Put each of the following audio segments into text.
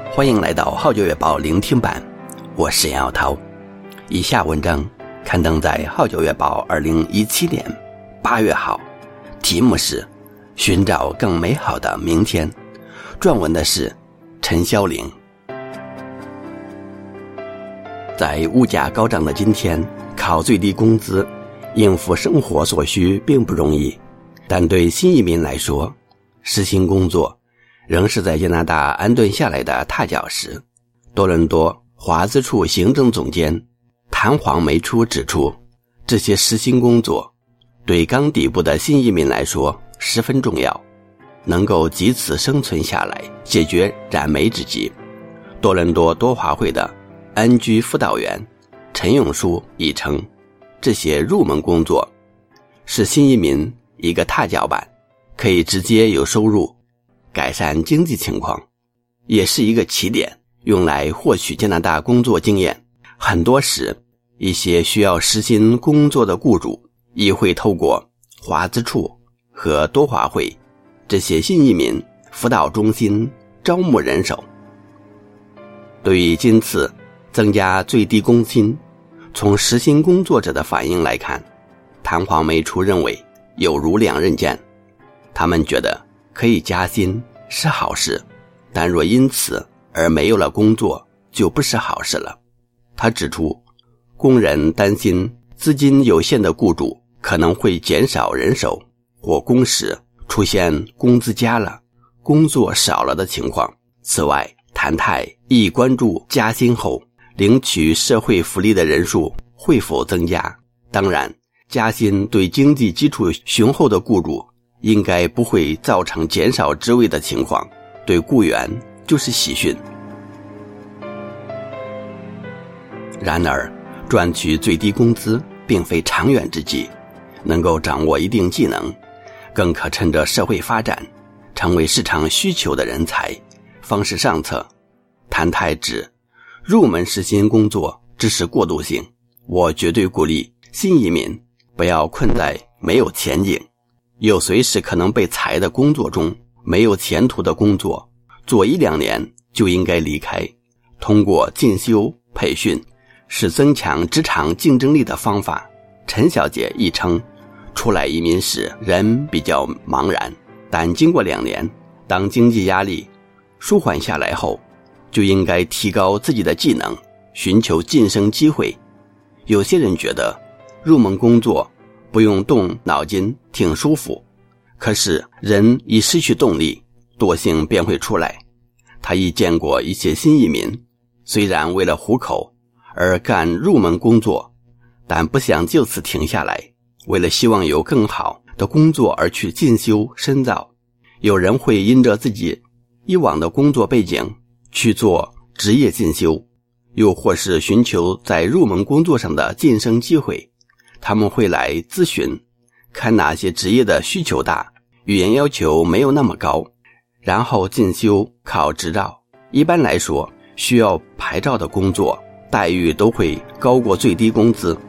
欢迎来到号角月报聆听版，我是杨耀涛。以下文章刊登在号角月报2017年8月号，题目是寻找更美好的明天，撰文的是陈霄玲。在物价高涨的今天，靠最低工资应付生活所需并不容易，但对新移民来说，实行工作仍是在加拿大安顿下来的踏脚石。多伦多华资处行政总监谭黄梅初指出，这些实行工作对刚抵步的新移民来说十分重要，能够藉此生存下来，解决燃眉之急。多伦多多华会的安居辅导员陈永书已称，这些入门工作是新移民一个踏脚板，可以直接有收入，改善经济情况，也是一个起点，用来获取加拿大工作经验。很多时，一些需要实行工作的雇主亦会透过华资处和多华会这些新移民辅导中心招募人手。对于今次增加最低工薪，从实行工作者的反应来看，谭黄梅初认为有如两刃剑。他们觉得可以加薪是好事，但若因此而没有了工作，就不是好事了。他指出，工人担心资金有限的雇主可能会减少人手或工时，出现工资加了工作少了的情况。此外，谭太亦关注加薪后领取社会福利的人数会否增加。当然，加薪对经济基础雄厚的雇主应该不会造成减少职位的情况，对雇员就是喜讯。然而，赚取最低工资并非长远之计，能够掌握一定技能，更可趁着社会发展，成为市场需求的人才，方是上策。谭太指，入门实行工作只是过渡性，我绝对鼓励新移民不要困在没有前景又随时可能被裁的工作中，没有前途的工作，做1-2年就应该离开。通过进修培训是增强职场竞争力的方法。陈小姐亦称，出来移民时人比较茫然，但经过2年，当经济压力舒缓下来后，就应该提高自己的技能，寻求晋升机会。有些人觉得入门工作不用动脑筋挺舒服，可是人一失去动力，惰性便会出来。他亦见过一些新移民，虽然为了糊口而干入门工作，但不想就此停下来，为了希望有更好的工作而去进修深造。有人会因着自己以往的工作背景去做职业进修，又或是寻求在入门工作上的晋升机会。他们会来咨询，看哪些职业的需求大，语言要求没有那么高，然后进修考执照。一般来说，需要牌照的工作待遇都会高过最低工资。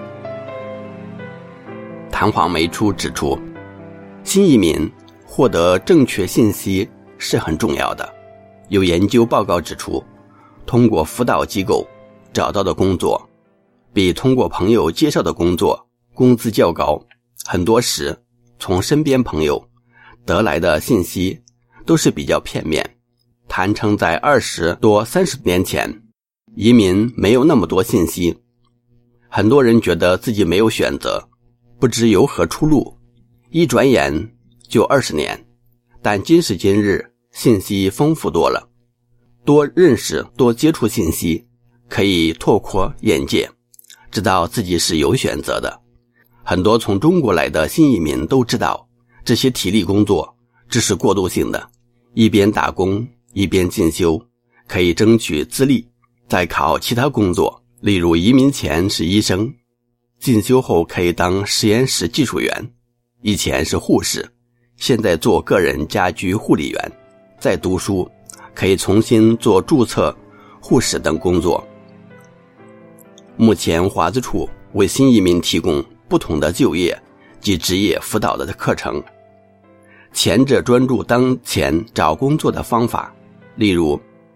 谭黄梅初指出，新移民获得正确信息是很重要的。有研究报告指出，通过辅导机构找到的工作比通过朋友介绍的工作工资较高。很多时从身边朋友得来的信息都是比较片面。谭称在20多30年前，移民没有那么多信息，很多人觉得自己没有选择，不知有何出路，一转眼就20年。但今时今日，信息丰富多了，多认识多接触信息，可以拓阔眼界，知道自己是有选择的。很多从中国来的新移民都知道，这些体力工作只是过渡性的，一边打工一边进修，可以争取资历，再考其他工作。例如移民前是医生，进修后可以当实验室技术员，以前是护士，现在做个人家居护理员，再读书可以重新做注册护士等工作。目前华资处为新移民提供不同的就业及职业辅导的课程，前者专注当前找工作的方法，例如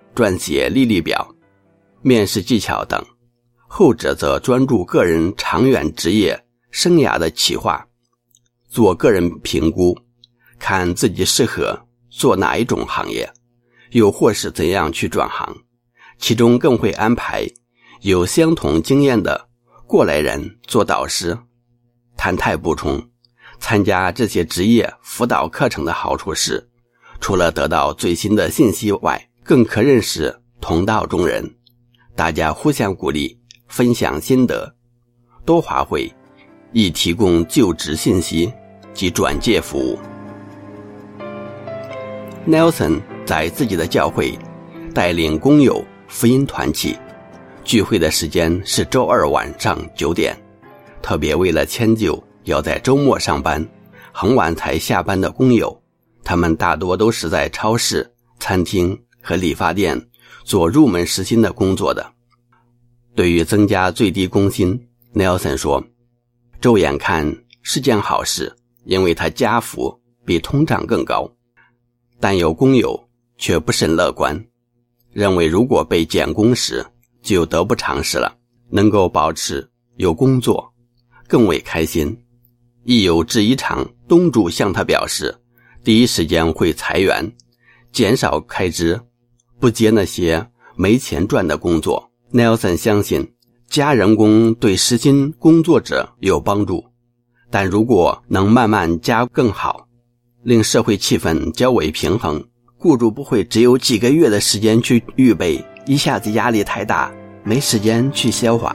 撰写履历表、面试技巧等，后者则专注个人长远职业生涯的企划，做个人评估，看自己适合做哪一种行业，又或是怎样去转行，其中更会安排有相同经验的过来人做导师。谭泰补充，参加这些职业辅导课程的好处是，除了得到最新的信息外，更可认识同道中人，大家互相鼓励，分享心得。多华会亦提供就职信息及转介服务。Nelson 在自己的教会带领工友福音团契，聚会的时间是周二晚上9点，特别为了迁就要在周末上班很晚才下班的工友，他们大多都是在超市、餐厅和理发店做入门时薪的工作的。对于增加最低工薪， Nelson 说，骤眼看是件好事，因为它加幅比通胀更高，但有工友却不甚乐观，认为如果被减工时就得不偿失了，能够保持有工作更为开心。亦有制衣厂东主向他表示，第一时间会裁员，减少开支，不接那些没钱赚的工作。 Nelson 相信加人工对时薪工作者有帮助，但如果能慢慢加更好，令社会气氛较为平衡，雇主不会只有几个月的时间去预备，一下子压力太大，没时间去消化。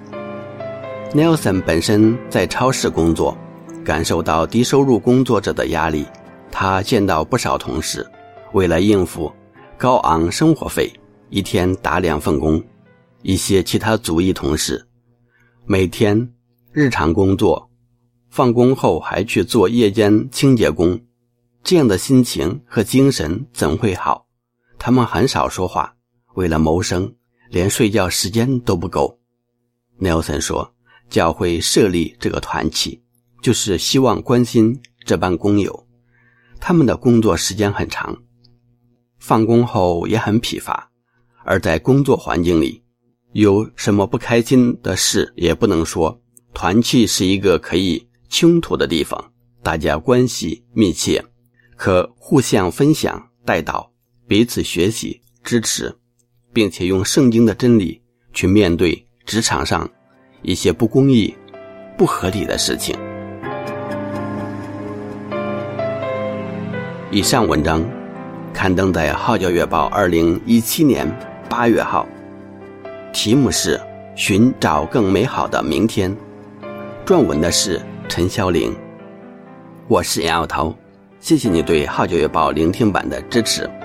Nelson 本身在超市工作，感受到低收入工作者的压力，他见到不少同事为了应付高昂生活费，一天打2份工。一些其他族裔同事每天日常工作，放工后还去做夜间清洁工，这样的心情和精神怎会好？他们很少说话，为了谋生连睡觉时间都不够。 Nelson 说，教会设立这个团契就是希望关心这班工友，他们的工作时间很长，放工后也很疲乏，而在工作环境里有什么不开心的事也不能说。团契是一个可以倾吐的地方，大家关系密切，可互相分享带导，彼此学习支持，并且用圣经的真理去面对职场上一些不公义不合理的事情。以上文章刊登在《号角月报》2017年8月号，题目是寻找更美好的明天，撰文的是陈霄玲。我是杨耀涛，谢谢你对《号角月报》聆听版的支持。